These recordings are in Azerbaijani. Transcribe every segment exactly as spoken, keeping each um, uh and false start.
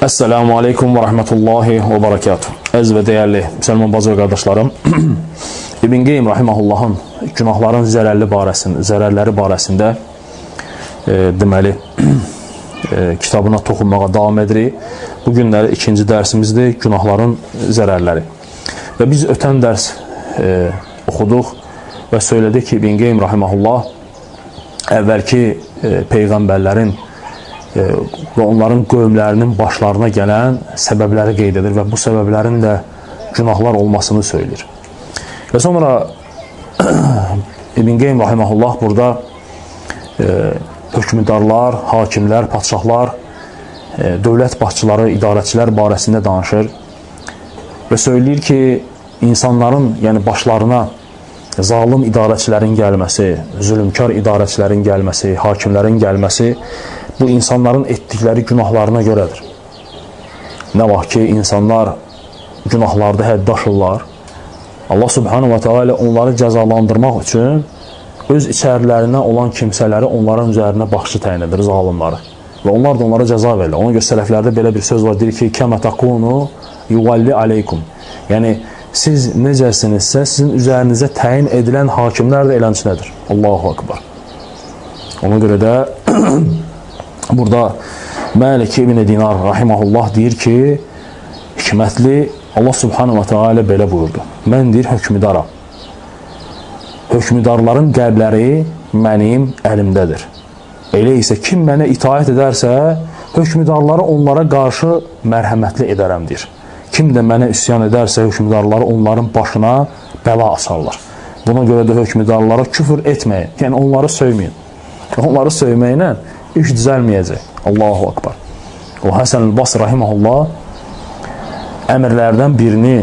Esselamu Aleyküm ve Rahmetullahi ve Berekatuhu. Əziz və dəyərli müsəlman bacı və qardaşlarım, İbn Qeym Rahimahullahın günahların zərərli barəsində, zərərləri barəsində e, deməli e, kitabına toxunmağa davam edirik. Bu günləri ikinci dərsimizdir, günahların zərərləri. Və biz ötən dərs e, oxuduq və söylədik ki, İbn Qeym Rahimahullah əvvəlki e, peyğəmbərlərin və onların qövmlərinin başlarına gələn səbəbləri qeyd edir və bu səbəblərin də günahlar olmasını söyləyir. Və sonra İbn Qeym Rahimahullah burada e, hökmdarlar, hakimlər, padşahlar, e, dövlət başçıları, idarəçilər barəsində danışır və söyləyir ki, insanların, yəni başlarına zalim idarəçilərin gəlməsi, zülümkar idarəçilərin gəlməsi, hakimlərin gəlməsi bu insanların etdikləri günahlarına görədir. Nə vaxt ki, insanlar günahlarda hədd aşırlar, Allah Subhanahu wa Ta'ala onları cəzalandırmaq üçün öz içərilərinə olan kimsələri onların üzərinə baxışı təyin edir, zalimları. Və onlar da onlara cəza verirlər. Ona görə sələflərdə belə bir söz var, deyir ki, kəmə takunu yuvalli aleykum. Yəni, siz necəsinizsə, sizin üzərinizə təyin edilən hakimlər də elənçinədir. Allahu Akbar. Ona görə də burada Məlik ibn Dinar Rahimahullah deyir ki, hikmətli Allah Subhanahu wa Ta'ala belə buyurdu. Mən deyir, hökmüdaram. Hökmüdarların qəlbləri mənim əlimdədir. Elə isə kim mənə itaət edərsə, hökmüdarları onlara qarşı mərhəmətli edərəm, deyir. Kim də mənə üsyan edərsə, hökmüdarları onların başına bəla asarlar. Buna görə də hökmüdarlara küfür etməyin, yəni onları söyməyin. Onları söyməklə iş düzəlməyəcək. Allahu Akbar. O Həsən el-Basri Rahimahullah əmirlərdən birini,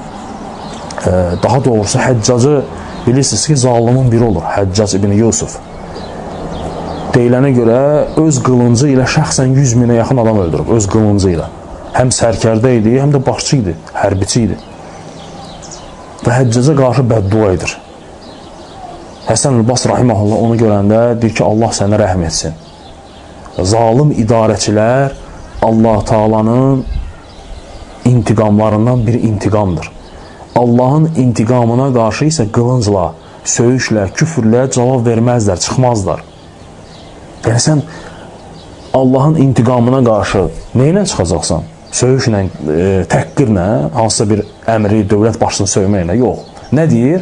e, daha doğrusu Həccacı, bilirsiniz ki, zalimin biri olur, Həccac ibn Yusuf. Deyilənə görə öz qılıncı ilə şəxsən yüz minə yaxın adam öldürüb, öz qılıncı ilə. Həm sərkərdə idi, həm də başçı idi, hərbiçi idi. Və Həccaca qarşı bəddua edir. Həsən el-Basri Rahimahullah onu görəndə deyir ki, Allah sənə rəhm etsin. Zalim idarəçilər Allah Taala'nın intiqamlarından bir intiqamdır. Allahın intiqamına qarşı isə qılıncla, söyüşlə, küfürlə cavab verməzlər, çıxmazlar. Yəni sən Allahın intiqamına qarşı neylə çıxacaqsan? Söyüşlə, e, təhqirlə, hansısa bir əmri, dövlət başçısını söyməklə? Yox. Nə deyir?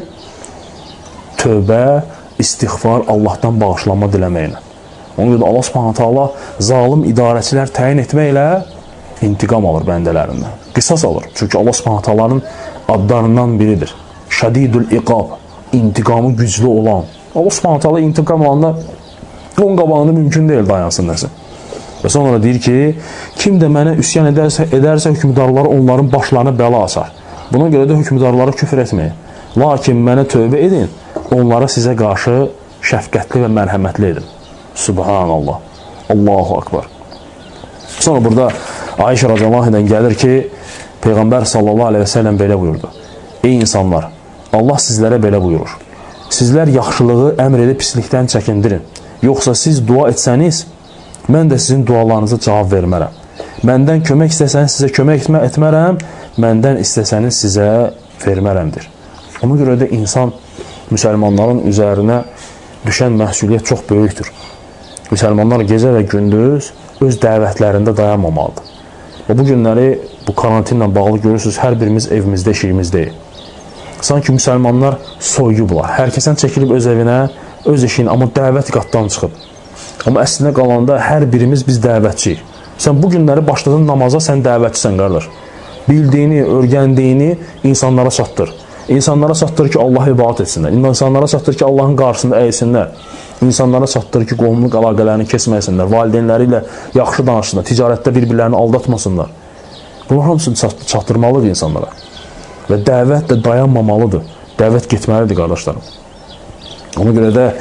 Tövbə, istiğfar, Allahdan bağışlanma diləməklə. Ona görə Allah Subhanahu Taala zalim idarəçilər təyin etməklə intiqam alır bəndələrindən. Qisas alır. Çünki Allah Subhanahu Taala'nın adlarından biridir. Şədidül iqab, intiqamı güclü olan. Allah Subhanahu Taala intiqam alanda onun qabağında mümkün deyil dayansın nəsə. Və sonra deyir ki, kim də mənə üsyan edərsə, edərsə hökmdarları onların başlarına bəla açar. Buna görə də hökmdarlara küfür etməyin. Lakin mənə tövbə edin, onlara sizə qarşı şəfqətli və mərhəmətli edin. Subhanallah. Allahu Akbar. Sonra burada Ayşə radiyallahu gəlir ki, Peyğəmbər sallallahu aleyhi və səlləm belə buyurdu. Ey insanlar, Allah sizlərə belə buyurur. Sizlər yaxşılığı əmr edib pislikdən çəkindirin. Yoxsa siz dua etsəniz, mən də sizin dualarınıza cavab vermərəm. Məndən kömək istəsəniz sizə kömək etmə, etmərəm, məndən istəsəniz sizə vermərəmdir. Ona görə də insan müsəlmanların üzərinə düşən məsuliyyət çox böyükdür. Müsəlmanlar gecə və gündüz öz dəvətlərində dayanmamalıdır. Və bu günləri bu karantinlə bağlı görürsünüz, hər birimiz evimizdə, işiyimizdəyik. Sanki müsəlmanlar soyublar. Hər kəsən çəkilib öz evinə, öz işin, amma dəvət qatdan çıxıb. Amma əslində qalanda hər birimiz biz dəvətçiyik. Sən bu günləri başladın namaza, sən dəvətçisən, qardaş. Bildiyini, örgəndiyini insanlara çatdır. İnsanlara çatdır ki, Allah ibadət etsinlər. İnsanlara çatdır ki, Allahın qarşısında əysinlər. İnsanlara çatdır ki, qohumluq əlaqələrini kesməsinlər. Valideynləri ilə yaxşı danışsınlar. Ticarətdə bir-birlərini aldatmasınlar. Bunlar hamısını çatdırmalıdır insanlara. Və dəvət də dayanmamalıdır. Dəvət getməlidir, qardaşlarım. Ona görə də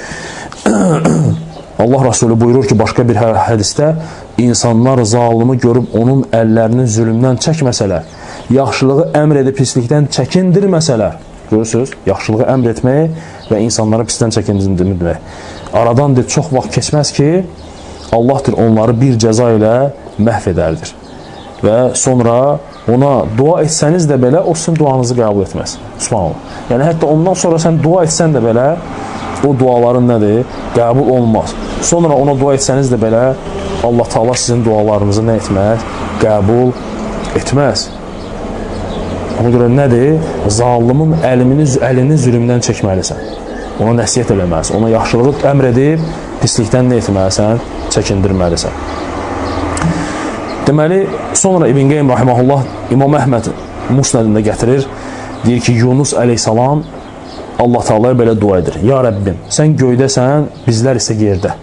Allah Rasulü buyurur ki, başqa bir hədisdə, insanlar zalimi görüb onun əllərini zülümdən çəkməsələr, yaxşılığı əmr edib pislikdən çəkindirməsələr, görürsünüz, yaxşılığı əmr etmək və insanlara pisdən çəkindirmək. Aradan deyir, çox vaxt keçməz ki, Allah deyir, onları bir cəza ilə məhv edərdir. və sonra ona dua etsəniz də belə, o sizin duanızı qəbul etməz. Subhanallah. Yəni, hətta ondan sonra sən dua etsən də belə, o duaların nədir? Qəbul olmaz. Sonra ona dua etsəniz də belə, Allah Taala sizin dualarınızı nə etməz? Qəbul etməz. Ona görə nədir? Zalimin əlini, əlini zülmdən çəkməlisən. Ona nəsiyyət eləməlisən. Ona yaxşılığı əmr edib, pislikdən nə etməlisən? Çəkindirməlisən. Deməli, sonra İbn Qeym rahimehullah İmam Əhməd Musnədində gətirir. Deyir ki, Yunus əleyhissalam Allah Taalaya belə dua edir. Ya Rəbbim, sən göydəsən, bizlər isə yerdə.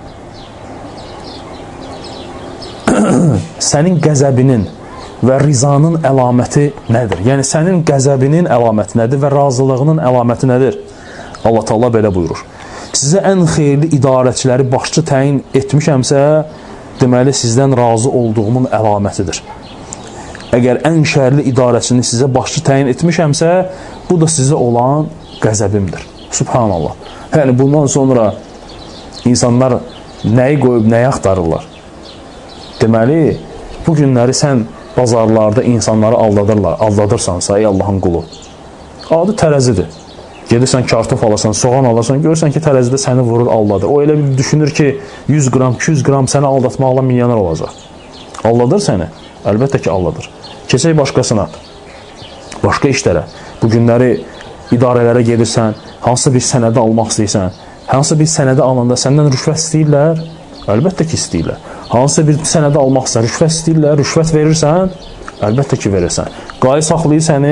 Sənin qəzəbinin və rizanın əlaməti nədir? Yəni, sənin qəzəbinin əlaməti nədir və razılığının əlaməti nədir? Allah Taala belə buyurur. Sizə ən xeyirli idarəçiləri başçı təyin etmişəmsə, deməli, sizdən razı olduğumun əlamətidir. Əgər ən şərli idarəçini sizə başçı təyin etmişəmsə, bu da sizə olan qəzəbimdir. Subhanallah. Yəni, bundan sonra insanlar nəyi qoyub, nəyi axtarırlar? Deməli, bu günləri sən bazarlarda insanları aldadırlar, aldadırsansa, ey Allahın qulu, adı tərəzidir. Gedirsən, kartof alasan, soğan alarsan, görürsən ki, tərəzidə səni vurur, aldadır. O elə bir düşünür ki, yüz qram, iki yüz qram səni aldatmaqla milyoner olacaq. Aldadır səni? Əlbəttə ki, aldadır. Keçək başqasına, başqa işlərə. Bu günləri idarələrə gedirsən, hansı bir sənədi almaq istəyirsən, hansı bir sənədi alanda səndən rüşvət istəyirlər? Əlbəttə ki, istəyirlər. Hansı bir sənədi almaq istəyirlər, rüşvət istəyirlər, rüşvət verirsən? Əlbəttə ki, verirsən. Qayə saxlayır səni,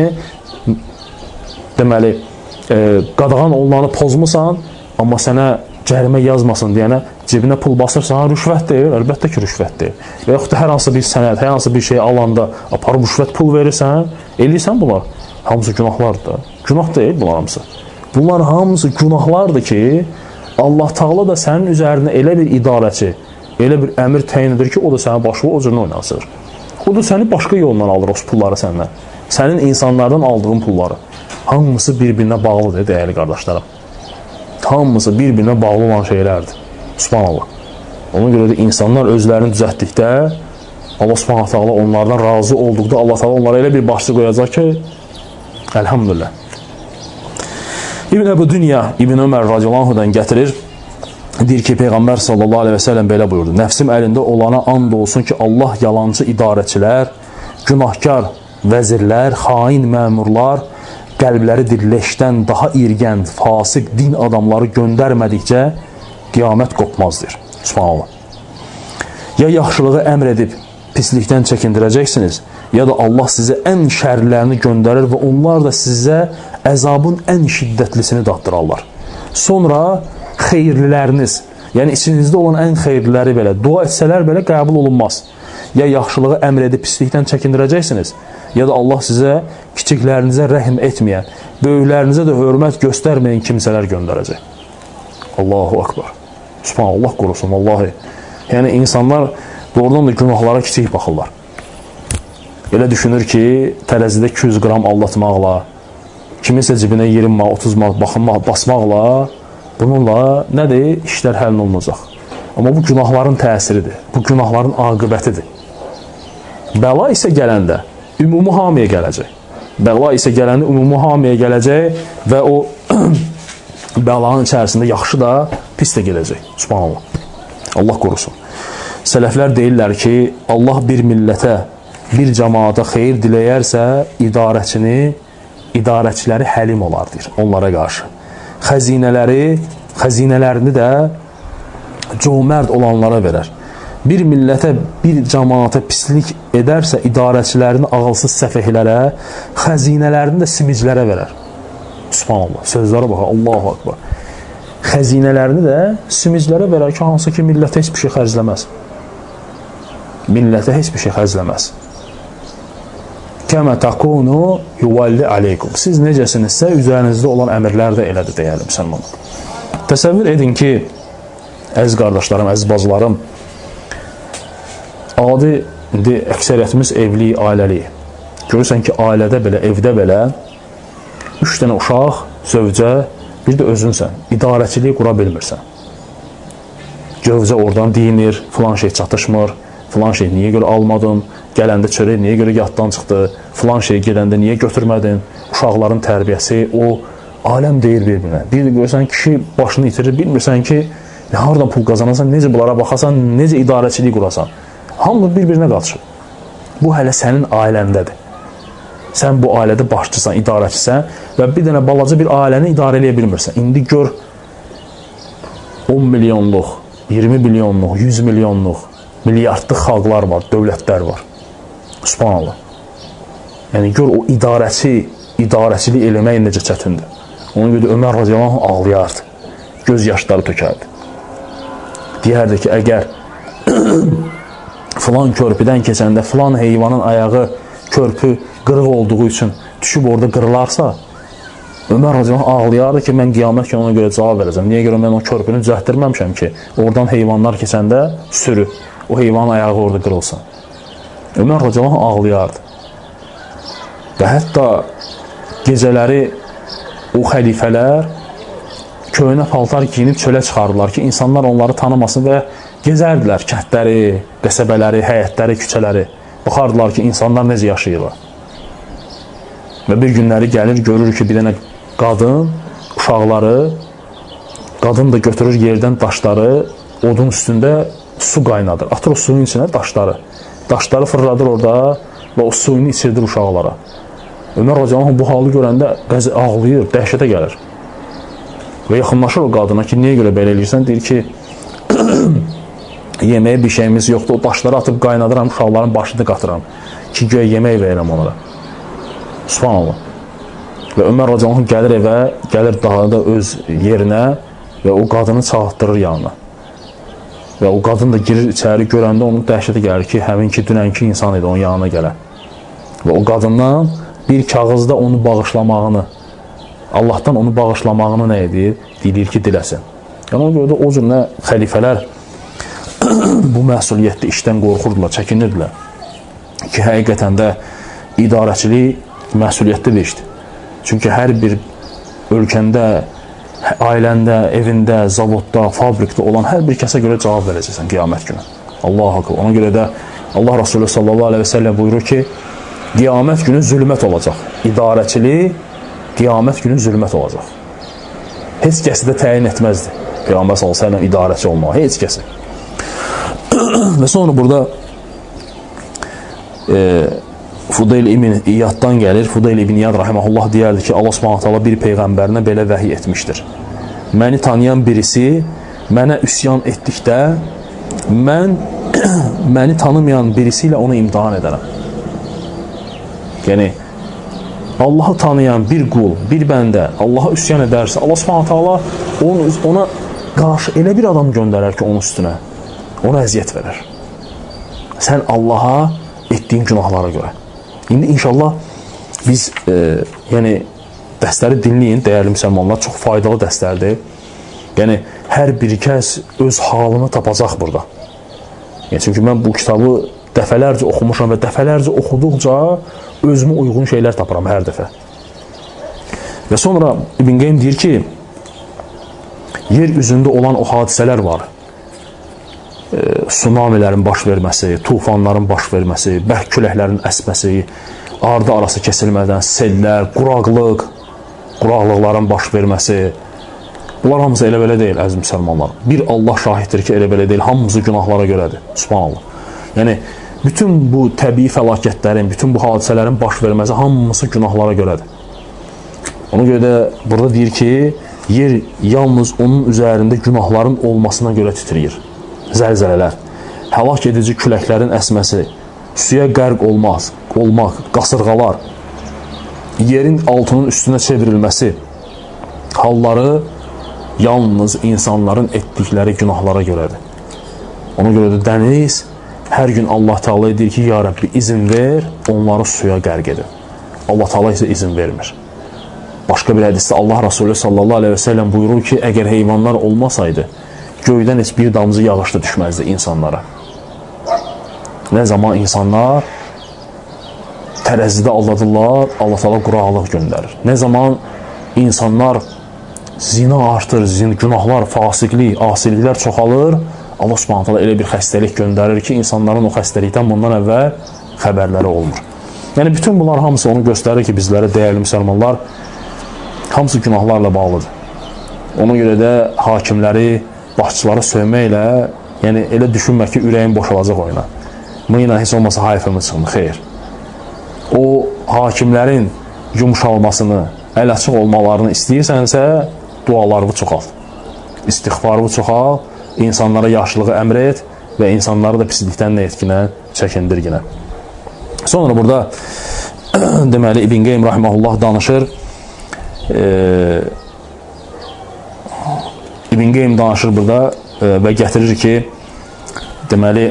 deməli, e, qadağan olunanı pozmusan, amma sənə cərimə yazmasın deyənə cibinə pul basırsan, rüşvət deyil, əlbəttə ki, rüşvət deyil. Və yaxud da hər hansı bir sənəd, hər hansı bir şey alanda aparıb rüşvət pul verirsən, eləyirsən bunlar. Hamısı günahlardır. Günah deyil bunlar hamısı. Bunlar hamısı günahlardır ki, Allah Taala da sənin üzərinə elə bir idarəçi, elə bir əmir təyin edir ki, o da sənə başını o cürünə oynasır. O da səni başqa yoldan alır o pulları səndən. Sənin insanlardan aldığın pulları. Hamısı bir-birinə bağlıdır, dəyərli qardaşlarım. Hamısı bir-birinə bağlı olan şeylərdir. Subhanallah. Ona görə də insanlar özlərini düzəltdikdə, Allah Subhanahu Taala onlardan razı olduqda, Allah Taala onlara elə bir başçı qoyacaq ki, elhamdülillah. İbn Əbu Dünya, İbn Ömər radiyallahu anhudan gətirir. Deyir ki, Peyğəmbər sallallahu aleyhi və səlləm belə buyurdu. Nəfsim əlində olana and olsun ki, Allah yalancı idarəçilər, günahkar vəzirlər, xain məmurlar, qəlbləri dirləşdən daha irgən, fasıq din adamları göndərmədikcə qiyamət qopmazdır. Subhanallah. Ya yaxşılığı əmr edib pislikdən çəkindirəcəksiniz, ya da Allah sizə ən şərlərini göndərir və onlar da sizə əzabın ən şiddətlisini daddırarlar. Sonra xeyirliləriniz, yəni içinizdə olan ən xeyirliləri belə, dua etsələr belə qəbul olunmaz. Ya yaxşılığı əmr edib pislikdən çəkindirəcəksiniz, ya da Allah sizə kiçiklərinizə rəhm etməyən, böyüklərinizə də hörmət göstərməyən kimsələr göndərəcək. Allahu Akbar. Subhanallah, Allah qorusun, vallahi. Yəni, insanlar doğrudan da günahlara kiçik baxırlar. Elə düşünür ki, tərəzidə iki yüz qram aldatmaqla, kiminsə cibinə iyirmi manat, otuz manat baxınmaq, basmaqla, bununla nədir? İşlər həll olunacaq. Amma bu günahların təsiridir, bu günahların aqibətidir. Bəla isə gələndə ümumi hamiyə gələcək. Bəla isə gələndə ümumi hamiyə gələcək və o bəlanın içərisində yaxşı da, pis də gələcək. Subhanallah. Allah qorusun. Sələflər deyirlər ki, Allah bir millətə, bir cəmaata xeyir diləyərsə, idarəçini, idarəçiləri həlim olar, deyir, onlara qarşı. Xəzinələri, xəzinələrini də cömərd olanlara verər. Bir millətə, bir cəmaata pislik edərsə, idarəçilərini ağılsız səfehlərə, xəzinələrini də simiclərə verər. Subhanallah, sözlərə bax, Allahu Akbar. Xəzinələrini də simiclərə verər ki, hansı ki, millətə heç bir şey xərcləməz. Millətə heç bir şey xərcləməz. Kəmə təkunu yuvalli aleykum. Siz necəsinizsə, üzərinizdə olan əmirlər də elədir, deyəlim müsəlmanlar. Təsəvvür edin ki, əziz qardaşlarım, əziz bacılarım, adi, indi əksəriyyətimiz evli, ailəli. Görürsən ki, ailədə belə, evdə belə, üç dənə uşaq, zövcə, bir də özünsən, idarəçiliyi qura bilmirsən. Gövcə oradan deyinir, filan şey çatışmır, filan şey niyə görə almadın, gələndə çörək niyə görə yaddan çıxdı, filan şey gedəndə niyə götürmədin, uşaqların tərbiyəsi, o aləm deyir bir-birinə. Bir də görürsən, kişi başını itirir, bilmirsən ki, haradan pul qazanasan, necə bunlara baxasan, necə idarəçilik qurasan. Hamı bir-birinə qaçır. Bu hələ sənin ailəndədir. Sən bu ailədə başçısan, idarəçisən və bir dənə balaca bir ailəni idarə eləyə bilmirsən. İndi gör on milyonluq, iyirmi milyonluq, yüz milyonluq, milyardlıq xalqlar var, dövlətlər var. Subhanallah. Yəni gör o idarəçi, idarəçilik eləmək necə çətindir. Ona görə Ömər radiyallahu anh ağlayardı. Göz yaşları tökərdi. Deyərdi ki, əgər filan körpüdən keçəndə filan heyvanın ayağı körpü qırıq olduğu üçün düşüb orada qırılarsa, Ömər radiyallahu anh ağlayardı ki, mən qiyamət günü ona görə cavab verəcəm. Niyə görə mən o körpünü düzəltdirməmişəm ki, oradan heyvanlar keçəndə sürü, o heyvanın ayağı orada qırılsın. Ömər radiyallahu anh ağlayardı. Və hətta gecələri o xəlifələr köynə paltar giyinib çölə çıxardılar ki, insanlar onları tanımasın və gezərdilər kəndləri, qəsəbələri, həyətləri, küçələri. Baxardılar ki, insanlar necə yaşayırlar. Və bir günləri gəlir, görür ki, bir dənə qadın, uşaqları, qadın da götürür yerdən daşları, odun üstündə su qaynadır. Atır o suyun içinə daşları. Daşları fırladır orada və o suyunu içirdir uşaqlara. Ömər radiyallahu bu halı görəndə qəzi ağlayır, dəhşətə gəlir. Və yaxınlaşır o qadına ki, niyə görə belə eləyirsən? Deyir ki, yeməyə bir şeyimiz yoxdur, o daşları atıb qaynadıram, uşaqların başını qatıram ki, göyə yemək verirəm onlara. Subhanallah. Və Ömər radiyallahu gəlir evə, gəlir daha da öz yerinə və o qadını çağıtdırır yanına. Və o qadın da girir içəri, görəndə onun dəhşəti gəlir ki, həmin ki, dünənki insan idi, onun yanına gələn. Və o qadından bir kağızda onu bağışlamağını, Allahdan onu bağışlamağını nə edir? Deyir ki, diləsin. Yəni, ona görə də o cür nə xəlifələr bu məsuliyyətli işdən qorxurdular, çəkinirdilər ki, həqiqətən də idarəçilik məsuliyyətli bir işdir. Çünki hər bir ölkəndə, ailəndə, evində, zavodda, fabrikdə olan hər bir kəsə görə cavab verəcəksən qiyamət günü. Allah haqqı. Ona görə də Allah Rasulü sallallahu aleyhi və səlləm buyurur ki, qiyamət günü zülmət olacaq. İdarəçilik qiyamət günü zülmət olacaq. Heç kəsi də təyin etməzdi. Peyğəmbər sallallahu əleyhi və səlləm idarəçi olmağı, heç kəsi. Və sonra burada e, Fudayl ibn İyaddan gəlir. Fudayl ibn İyad rahimehullah deyərdi ki, Allah Subhanahu taala bir peyğəmbərinə belə vəhiy etmişdir. Məni tanıyan birisi mənə üsyan etdikdə mən məni tanımayan birisi ilə onu imtahan edərəm. Yəni Allahı tanıyan bir qul, bir bəndə Allaha üsyan edərsə, Allah Subhanahu taala onun ona qarşı elə bir adam göndərər ki, onun üstünə ona əziyyət verər. Sən Allaha etdiyin günahlara görə. İndi inşallah biz e, yəni dərsləri dinləyin, dəyərli müsəlmanlar, çox faydalı dərslərdir. Yəni hər bir kəs öz halını tapacaq burada. Yəni, çünki mən bu kitabı dəfələrcə oxumuşam və dəfələrcə oxuduqca özümə uyğun şeylər tapıram hər dəfə. Və sonra İbn Qeym deyir ki, yer üzündə olan o hadisələr var. E, tsunamilərin baş verməsi, tufanların baş verməsi, bərk küləklərin əsməsi, ardı arası kəsilmədən sellər, quraqlıq, quraqlıqların baş verməsi. Bunlar hamısı elə belə deyil, əziz müsəlmanlar. Bir Allah şahiddir ki, elə belə deyil, hamısı günahlara görədir. Subhanallah. Yəni, bütün bu təbii fəlakətlərin, bütün bu hadisələrin baş verməsi hamısı günahlara görədir. Ona görə də burada deyir ki, yer yalnız onun üzərində günahların olmasına görə titriyir. Zəlzələlər, həlak edici küləklərin əsməsi, suya qərq olmaz, olmaq, qasırğalar, yerin altının üstünə çevrilməsi halları yalnız insanların etdikləri günahlara görədir. Ona görə də dəniz hər gün Allah Teala deyir ki, ya Rabbi izin ver, onları suya qərq edin. Allah Teala isə izin vermir. Başqa bir hədisdə Allah Rasulü sallallahu aleyhi və səlləm buyurur ki, əgər heyvanlar olmasaydı, göydən heç bir damcı yağış da düşməzdi insanlara. Nə zaman insanlar tərəzidə aldadırlar, Allah Teala quraqlıq göndərir. Nə zaman insanlar zina artır, zin, günahlar, fasiqlik, asiliklər çoxalır, Allah Subhanahu taala elə bir xəstəlik göndərir ki, insanların o xəstəlikdən bundan əvvəl xəbərləri olmur. Yəni, bütün bunlar hamısı onu göstərir ki, bizlərə dəyərli müsəlmanlar, hamısı günahlarla bağlıdır. Ona görə də hakimləri, başçıları sövməklə, yəni elə düşünmə ki, ürəyin boşalacaq oyuna. Mıyla heç olmasa hayfımı çıxmır, xeyr. O hakimlərin yumuşalmasını, əl açıq olmalarını istəyirsənsə, dualarını çoxalt. İstiğfarını çoxalt, insanlara yaxşılığı əmr et və insanları da pislikdən nə etkinə, çəkindirginə. Sonra burada deməli İbn Qeym rahimehullah danışır. E, İbn Qeym danışır burada e, və gətirir ki, deməli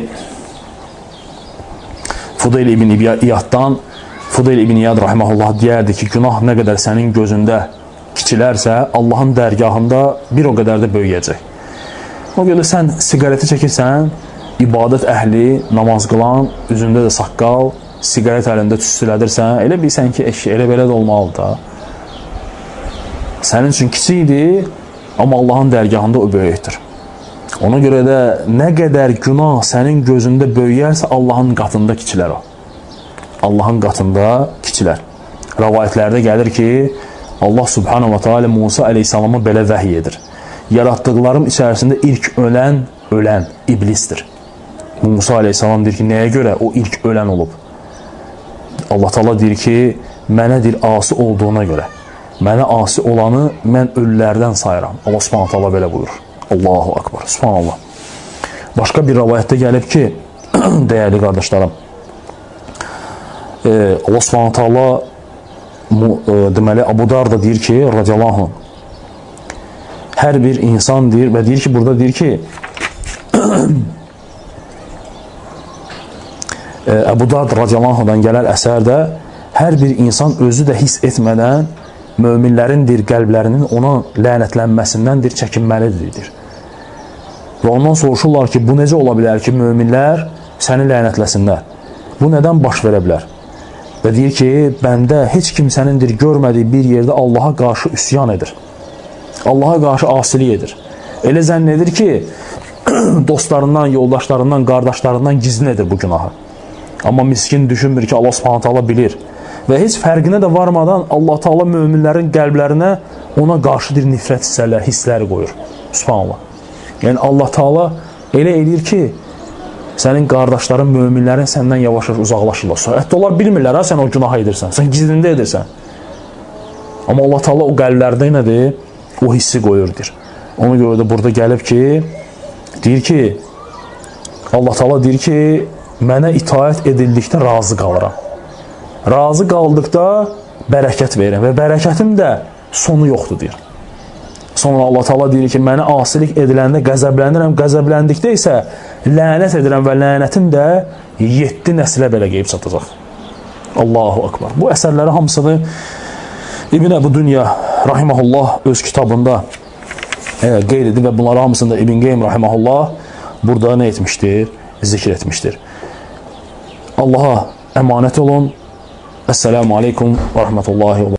Fudayl ibn İyaddan Fudayl ibn İyad rahimehullah deyərdi ki, günah nə qədər sənin gözündə kiçilərsə, Allahın dərgahında bir o qədər də böyüyəcək. O görə sən siqareti çəkirsən, ibadət əhli, namaz qılan, üzündə də saqqal, siqaret əlində tüstülədirsən, elə bilsən ki, eşki, elə belə də olmalıdır da. Sənin üçün kiçikdir, amma Allahın dərgahında o böyükdür. Ona görə də nə qədər günah sənin gözündə böyüyərsə, Allahın qatında kiçilər o. Allahın qatında kiçilər. Rəvayətlərdə gəlir ki, Allah subhanahu wa ta'ala Musa aleyhissalama belə vəhiy edir. Yaratdıqlarım içərisində ilk ölən, ölən iblisdir. Musa aleyhissalam deyir ki, nəyə görə o ilk ölən olub? Allah Taala deyir ki, mənə deyir, asi olduğuna görə. Mənə asi olanı mən ölülərdən sayıram. Allah subhanahu ta'ala belə buyurur. Allahu akbar, subhanallah. Başqa bir rəvayətdə gəlib ki, dəyərli qardaşlarım, e, Allah subhanahu ta'ala e, deməli, Abu Dar da deyir ki, radiyallahu anh, hər bir insan deyir və deyir ki, burada deyir ki, e, Abu Dar radiyallahu anhdan gələn əsərdə hər bir insan özü də hiss etmədən möminlərin deyir, qəlblərinin ona lənətlənməsindən deyir, çəkinməlidir. Və ondan soruşurlar ki, bu necə ola bilər ki, möminlər səni lənətləsinlər? Bu nədən baş verə bilər? Və deyir ki, bəndə heç kimsənin deyir, görmədiyi bir yerdə Allaha qarşı üsyan edir. Allaha qarşı asilik edir. Elə zənn edir ki, dostlarından, yoldaşlarından, qardaşlarından gizlin edir bu günahı. Amma miskin düşünmür ki, Allah subhanahu ta'ala bilir. Və heç fərqinə də varmadan Allah Taala möminlərin qəlblərinə ona qarşı bir nifrət hissələri, hissləri qoyur. Subhanallah. Yəni Allah Taala elə eləyir ki, sənin qardaşların, möminlərin səndən yavaş-yavaş uzaqlaşırlar. Hətta onlar bilmirlər, ha, sən o günah edirsən, sən gizlində edirsən. Amma Allah Taala o qəlblərdə nədir? O hissi qoyurdur. Ona görə də burada gəlib ki, deyir ki, Allah Taala deyir ki, mənə itaət edildikdə razı qalıram. Razı qaldıqda bərəkət verin və bərəkətim də sonu yoxdur, deyir. Sonra Allah Taala deyir ki, mənə asilik ediləndə qəzəblənirəm, qəzəbləndikdə isə lənət edirəm və lənətim də yeddi nəslə belə qeyb çatacaq. Allahu akbar. Bu əsərləri hamısını İbn Əbu Dünya rahimehullah öz kitabında e, qeyd edib və bunları hamısını da İbn Qeym rahimehullah burada nə etmişdir? Zikr etmişdir. Allaha əmanət olun. Esselamu aleykum və rəhmətullahi və